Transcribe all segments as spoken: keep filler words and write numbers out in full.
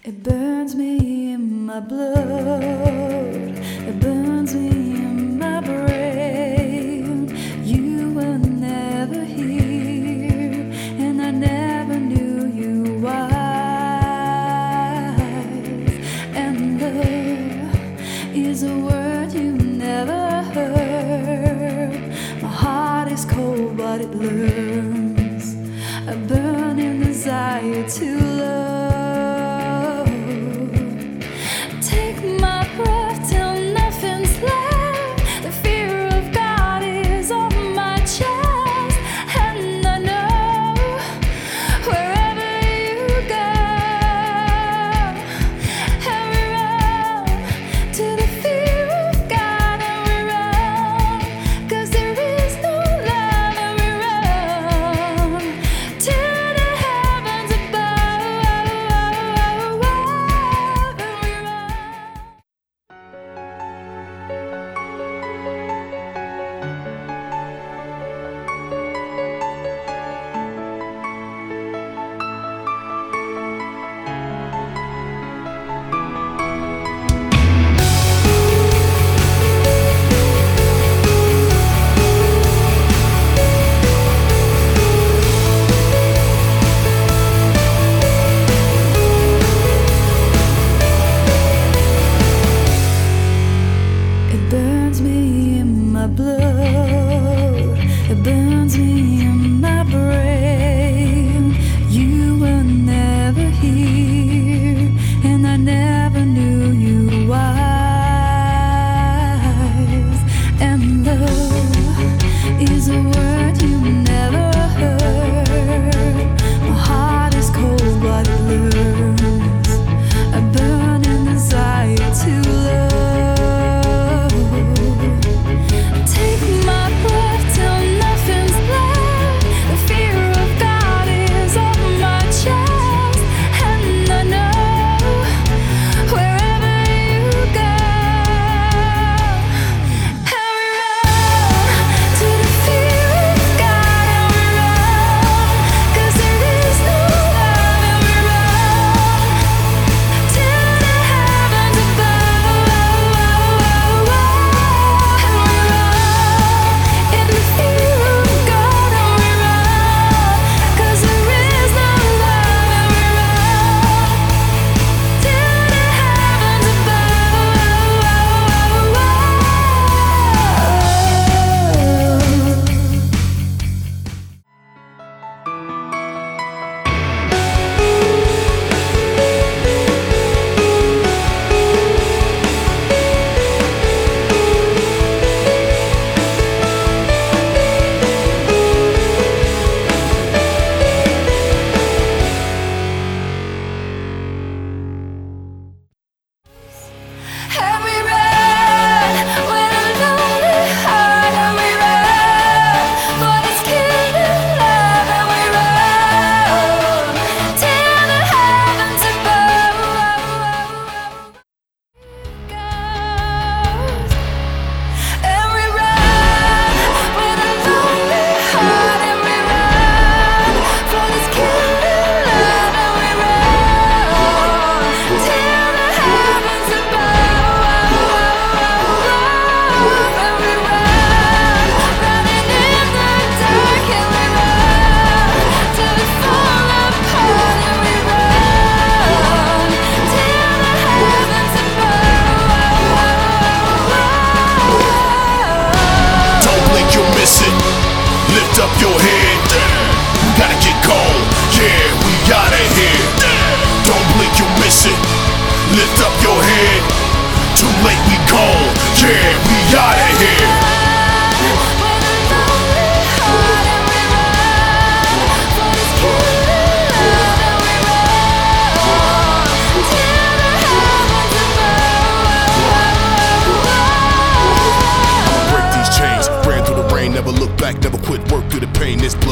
It burns me in my blood, it burns me in my brain. You were never here, and I never knew you wife. And love is a word you never heard. My heart is cold, but it learns a burning desire to love.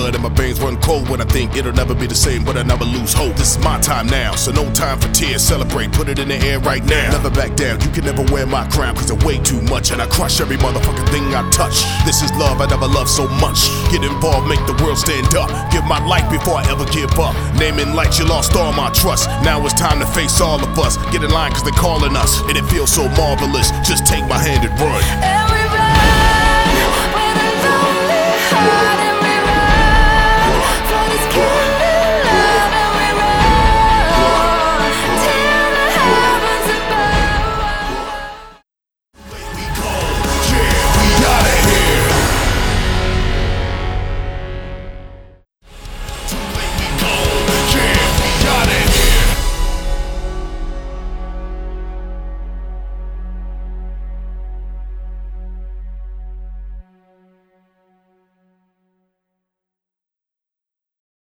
blood and my veins run cold when I think it'll never be the same, but I never lose hope. This is my time now, so no time for tears. Celebrate, put it in the air right now. Never back down, you can never wear my crown, cause I weigh too much and I crush every motherfucking thing I touch. This is love, I never loved so much. Get involved, make the world stand up. Give my life before I ever give up. Naming lights, you lost all my trust. Now it's time to face all of us. Get in line cause they're calling us, and it feels so marvelous. Just take my hand and run. And we run with a lonely heart.